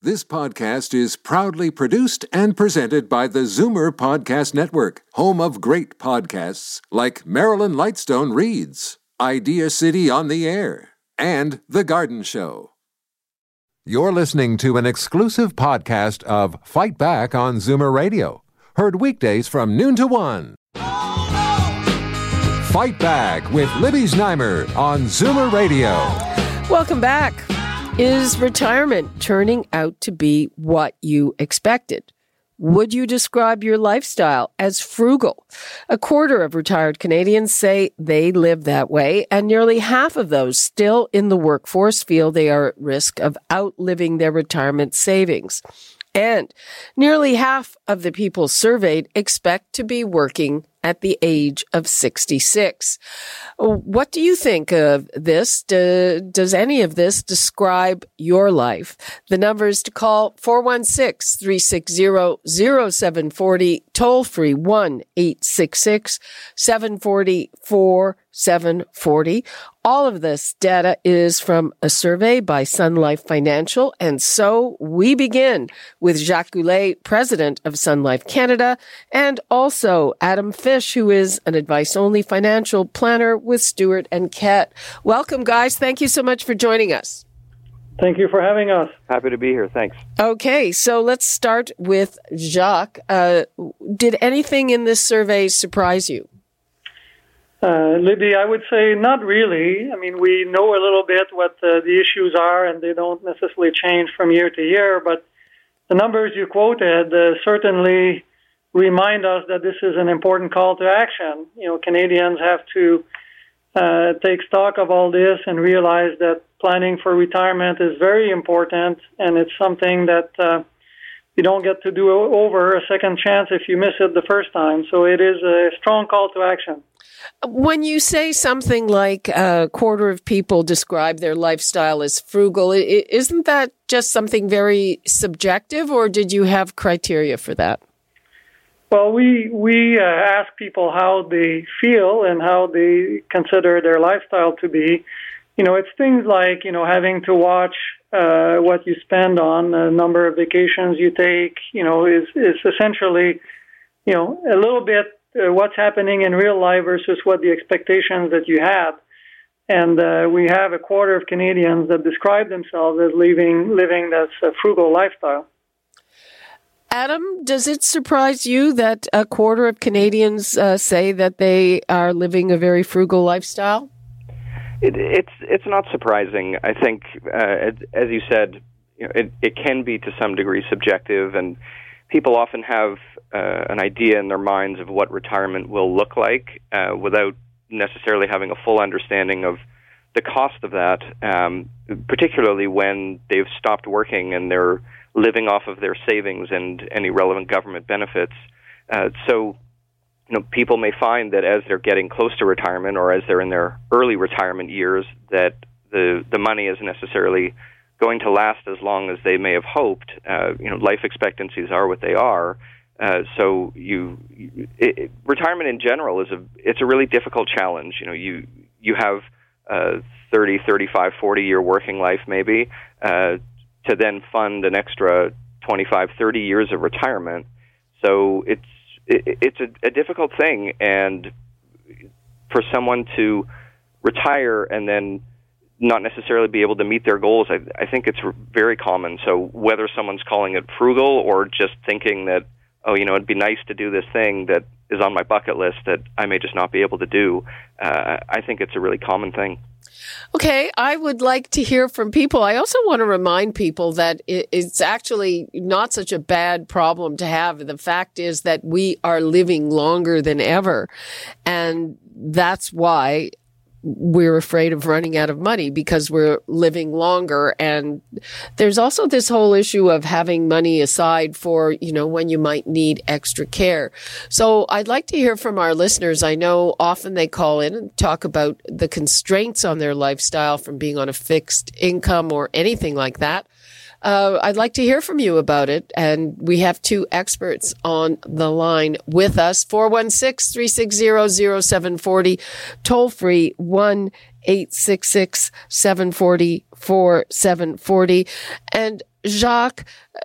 This podcast is proudly produced and presented by the Zoomer Podcast Network, home of great podcasts like Marilyn Lightstone Reads, Idea City on the Air, and The Garden Show. You're listening to an exclusive podcast of Fight Back on Zoomer Radio, heard weekdays from noon to 1. Fight Back with Libby Znaimer on Zoomer Radio. Welcome back. Is retirement turning out to be what you expected? Would you describe your lifestyle as frugal? A quarter of retired Canadians say they live that way, and nearly half of those still in the workforce feel they are at risk of outliving their retirement savings. And nearly half of the people surveyed expect to be working at the age of 66. What do you think of this? Does any of this describe your life? The numbers to call 416-360-0740, toll free 1-866-740-4740. All of this data is from a survey by Sun Life Financial. And so we begin with Jacques Goulet, president of Sun Life Canada, and also Adam Fish, who is an advice-only financial planner with Stewart and Kett. Welcome, guys. Thank you so much for joining us. Thank you for having us. Happy to be here. Thanks. Okay, so let's start with Jacques. Did anything in this survey surprise you? Libby, I would say not really. I mean, we know a little bit what the issues are, and they don't necessarily change from year to year, but the numbers you quoted certainly remind us that this is an important call to action. You know, Canadians have to take stock of all this and realize that planning for retirement is very important, and it's something that you don't get to do over a second chance if you miss it the first time. So it is a strong call to action. When you say something like a quarter of people describe their lifestyle as frugal, isn't that just something very subjective, or did you have criteria for that? Well, we ask people how they feel and how they consider their lifestyle to be. You know, it's things like, you know, having to watch what you spend on, the number of vacations you take, you know, is essentially, you know, a little bit what's happening in real life versus what the expectations that you had. And we have a quarter of Canadians that describe themselves as living this frugal lifestyle. Adam, does it surprise you that a quarter of Canadians say that they are living a very frugal lifestyle? It's not surprising. I think, as you said, you know, it can be to some degree subjective, and people often have an idea in their minds of what retirement will look like without necessarily having a full understanding of the cost of that, particularly when they've stopped working and they're living off of their savings and any relevant government benefits. So, you know, people may find that as they're getting close to retirement or as they're in their early retirement years, that the money isn't necessarily going to last as long as they may have hoped. You know, life expectancies are what they are. So retirement in general it's a really difficult challenge. You know, you have 30, 35, 40-year working life maybe to then fund an extra 25, 30 years of retirement. So it's a difficult thing, and for someone to retire and then not necessarily be able to meet their goals, I think it's very common. So whether someone's calling it frugal or just thinking that, oh, you know, it'd be nice to do this thing that is on my bucket list that I may just not be able to do, I think it's a really common thing. Okay, I would like to hear from people. I also want to remind people that it's actually not such a bad problem to have. The fact is that we are living longer than ever, and that's why we're afraid of running out of money, because we're living longer. And there's also this whole issue of having money aside for, you know, when you might need extra care. So I'd like to hear from our listeners. I know often they call in and talk about the constraints on their lifestyle from being on a fixed income or anything like that. I'd like to hear from you about it. And we have two experts on the line with us. 416-360-0740, toll free 1-866-740-4740. And Jacques,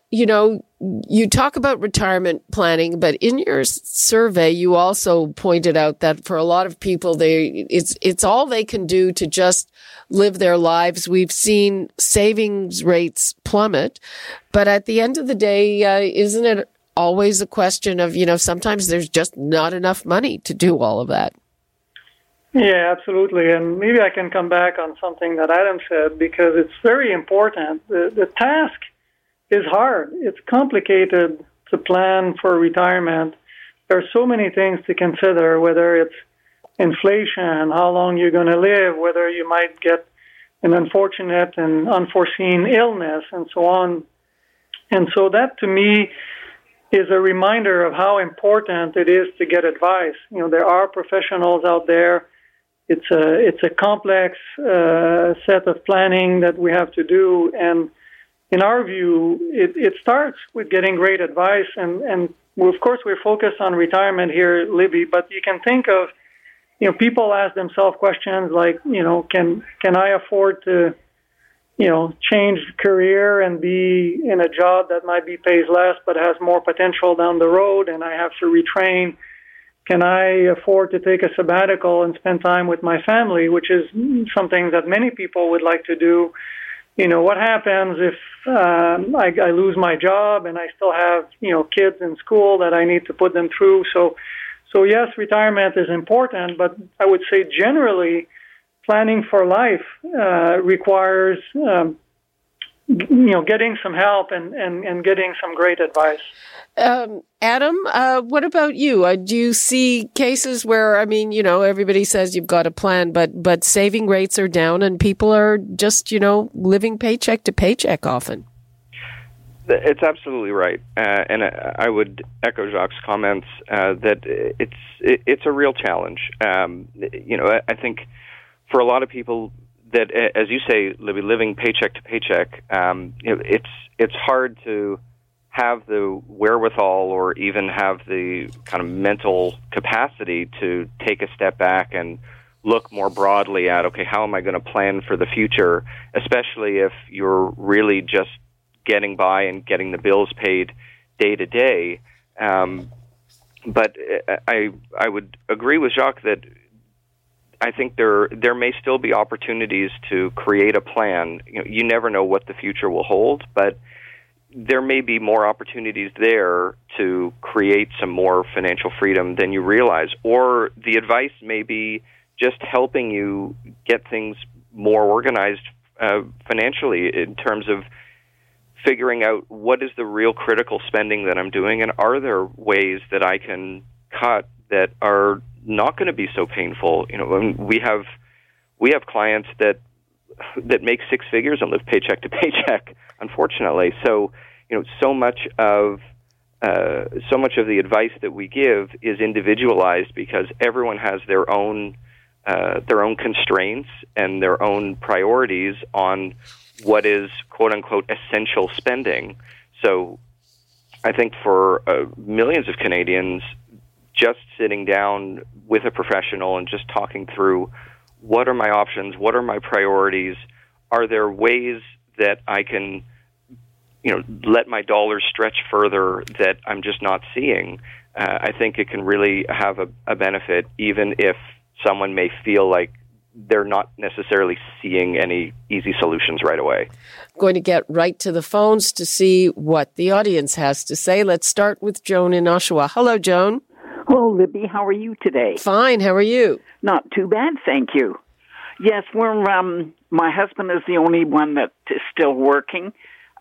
you talk about retirement planning, but in your survey, you also pointed out that for a lot of people, it's all they can do to just live their lives. We've seen savings rates plummet, but at the end of the day, isn't it always a question of, sometimes there's just not enough money to do all of that? Yeah, absolutely. And maybe I can come back on something that Adam said, because it's very important. The task is hard. It's complicated to plan for retirement. There are so many things to consider, whether it's inflation, how long you're going to live, whether you might get an unfortunate and unforeseen illness, and so on. And so that, to me, is a reminder of how important it is to get advice. There are professionals out there. It's a complex set of planning that we have to do, and in our view, it starts with getting great advice. And of course, we're focused on retirement here, Libby. But you can think of, people ask themselves questions like, can I afford to, change career and be in a job that might be pays less but has more potential down the road, and I have to retrain? Can I afford to take a sabbatical and spend time with my family, which is something that many people would like to do? What happens if I lose my job and I still have, kids in school that I need to put them through? So yes, retirement is important, but I would say generally planning for life requires getting some help and getting some great advice. Adam, what about you? Do you see cases where, everybody says you've got a plan, but saving rates are down and people are just, living paycheck to paycheck often? It's absolutely right. And I would echo Jacques' comments that it's a real challenge. I think for a lot of people, that, as you say, Libby, living paycheck to paycheck, it's hard to have the wherewithal or even have the kind of mental capacity to take a step back and look more broadly at, okay, how am I going to plan for the future, especially if you're really just getting by and getting the bills paid day to day. But I would agree with Jacques that I think there may still be opportunities to create a plan. You never know what the future will hold, but there may be more opportunities there to create some more financial freedom than you realize. Or the advice may be just helping you get things more organized financially in terms of figuring out what is the real critical spending that I'm doing, and are there ways that I can cut that are not going to be so painful. We have clients that make six figures and live paycheck to paycheck, unfortunately. So, so much of the advice that we give is individualized because everyone has their own constraints and their own priorities on what is quote unquote essential spending. So, I think for millions of Canadians, just sitting down with a professional and just talking through what are my options, what are my priorities, are there ways that I can, let my dollars stretch further that I'm just not seeing, I think it can really have a benefit, even if someone may feel like they're not necessarily seeing any easy solutions right away. I'm going to get right to the phones to see what the audience has to say. Let's start with Joan in Oshawa. Hello, Joan. Hello, Libby. How are you today? Fine. How are you? Not too bad, thank you. Yes, my husband is the only one that is still working.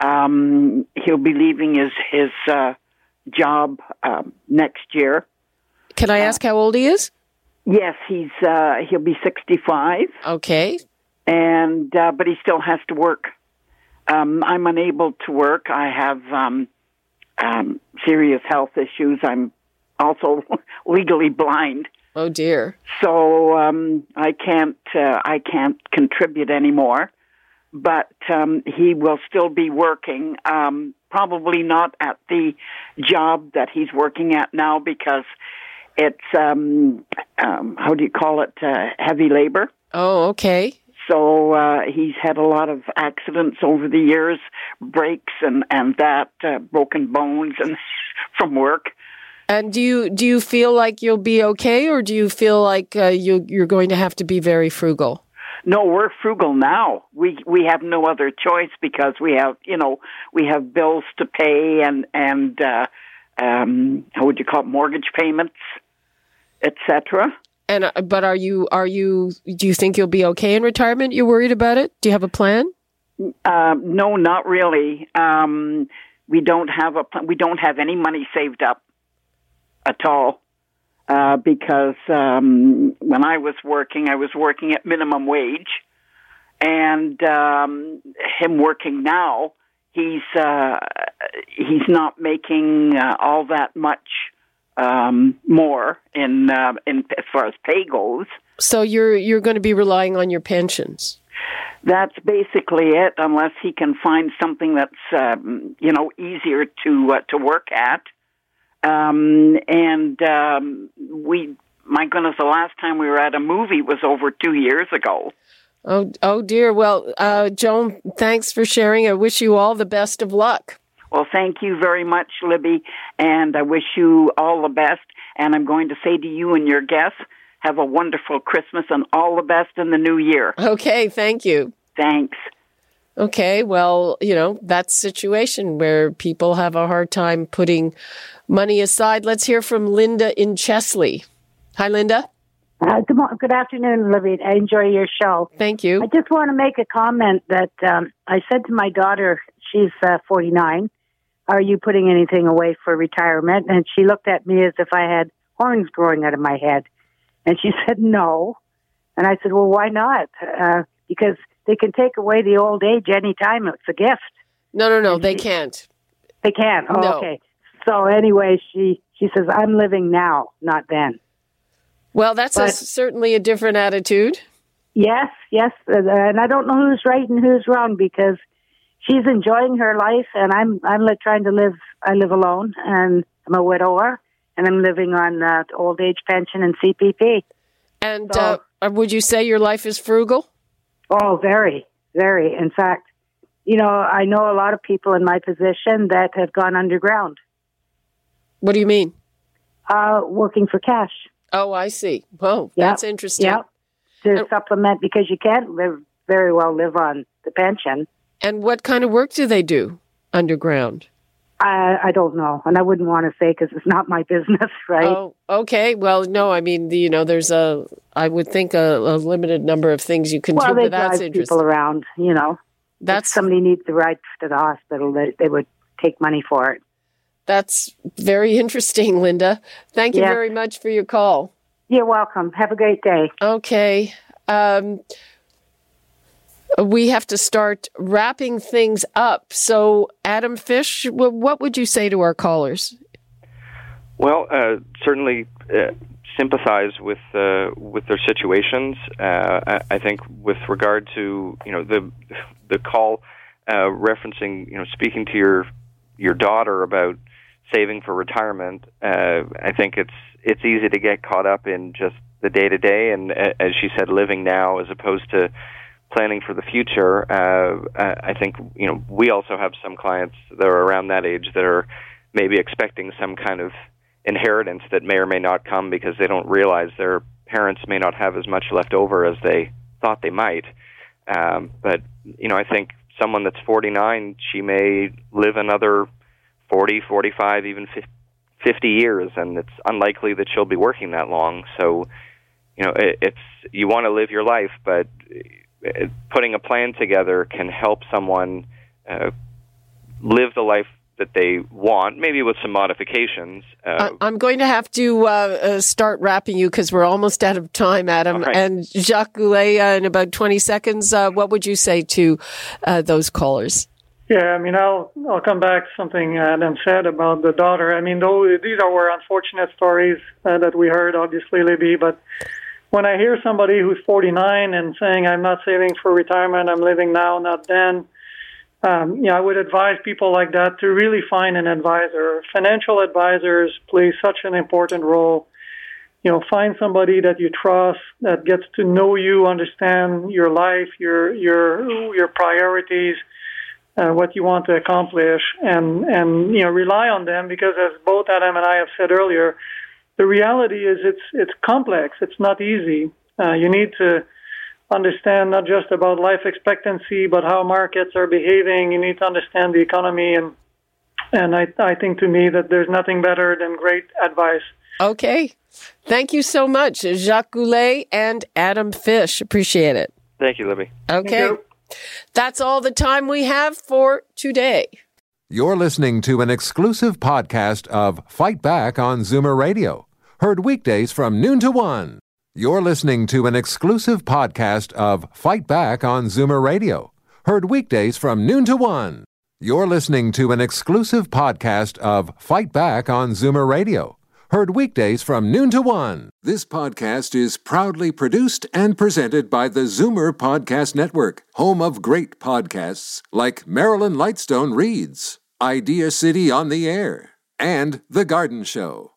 He'll be leaving his job next year. Can I ask how old he is? Yes, he'll be 65. Okay. And but he still has to work. I'm unable to work. I have serious health issues. I'm also legally blind. Oh dear. So I can't contribute anymore. But he will still be working. Probably not at the job that he's working at now because it's how do you call it? Heavy labor. Oh, okay. So he's had a lot of accidents over the years, breaks and that, broken bones and from work. And do you feel like you'll be okay, or do you feel like you're going to have to be very frugal? No, we're frugal now. We have no other choice because we have bills to pay and how would you call it, mortgage payments, etc. And but do you think you'll be okay in retirement? You're worried about it? Do you have a plan? No, not really. We don't have we don't have any money saved up at all. Because when I was working at minimum wage, and him working now, he's not making all that much more in as far as pay goes. So you're going to be relying on your pensions. That's basically it, unless he can find something that's easier to work at. My goodness, the last time we were at a movie was over 2 years ago. Oh dear. Well, Joan, thanks for sharing. I wish you all the best of luck. Well, thank you very much, Libby, and I wish you all the best. And I'm going to say to you and your guests, have a wonderful Christmas and all the best in the new year. Okay, thank you. Thanks. Okay, well, that's a situation where people have a hard time putting money aside. Let's hear from Linda in Chesley. Hi, Linda. Good afternoon, Libby. I enjoy your show. Thank you. I just want to make a comment that I said to my daughter, she's 49, are you putting anything away for retirement? And she looked at me as if I had horns growing out of my head. And she said, no. And I said, well, why not? Because they can take away the old age anytime. It's a gift. No, they can't. They can't? Oh, no. Okay. So anyway, she says, I'm living now, not then. Well, that's certainly a different attitude. Yes. And I don't know who's right and who's wrong because she's enjoying her life and I'm trying to live. I live alone and I'm a widower and I'm living on old age pension and CPP. And would you say your life is frugal? Oh, very, very. In fact, I know a lot of people in my position that have gone underground. What do you mean? Working for cash. Oh, I see. Oh, that's interesting. Yeah, to supplement because you can't very well live on the pension. And what kind of work do they do underground? I don't know, and I wouldn't want to say because it's not my business, right? Oh, okay. Well, no, I mean, there's I would think a limited number of things you can do, but that's interesting. People around, If somebody needs to ride to the hospital, they would take money for it. That's very interesting, Linda. Thank you very much for your call. You're welcome. Have a great day. Okay. We have to start wrapping things up. So, Adam Fish, what would you say to our callers? Well, certainly sympathize with their situations. I think with regard to the call referencing speaking to your daughter about saving for retirement, I think it's easy to get caught up in just the day-to-day and, as she said, living now as opposed to planning for the future. I think we also have some clients that are around that age that are maybe expecting some kind of inheritance that may or may not come because they don't realize their parents may not have as much left over as they thought they might. But I think someone that's 49, she may live another 40, 45, even 50 years, and it's unlikely that she'll be working that long. So, it's you want to live your life, but putting a plan together can help someone live the life that they want, maybe with some modifications. I'm going to have to start wrapping you because we're almost out of time, Adam. Right. And Jacques Goulet, in about 20 seconds, what would you say to those callers? Yeah, I mean, I'll come back to something Adam said about the daughter. I mean, these were unfortunate stories that we heard, obviously, Libby, but when I hear somebody who's 49 and saying, I'm not saving for retirement, I'm living now, not then, I would advise people like that to really find an advisor. Financial advisors play such an important role. find somebody that you trust, that gets to know you, understand your life, your priorities, what you want to accomplish, and rely on them, because as both Adam and I have said earlier, the reality is it's complex. It's not easy. You need to understand not just about life expectancy, but how markets are behaving. You need to understand the economy, and I think to me that there's nothing better than great advice. Okay. Thank you so much, Jacques Goulet and Adam Fish. Appreciate it. Thank you, Libby. Okay. That's all the time we have for today. You're listening to an exclusive podcast of Fight Back on Zoomer Radio. Heard weekdays from noon to 1. You're listening to an exclusive podcast of Fight Back on Zoomer Radio. Heard weekdays from noon to 1. You're listening to an exclusive podcast of Fight Back on Zoomer Radio. Heard weekdays from noon to 1. This podcast is proudly produced and presented by the Zoomer Podcast Network, home of great podcasts like Marilyn Lightstone Reads, Idea City on the Air, and The Garden Show.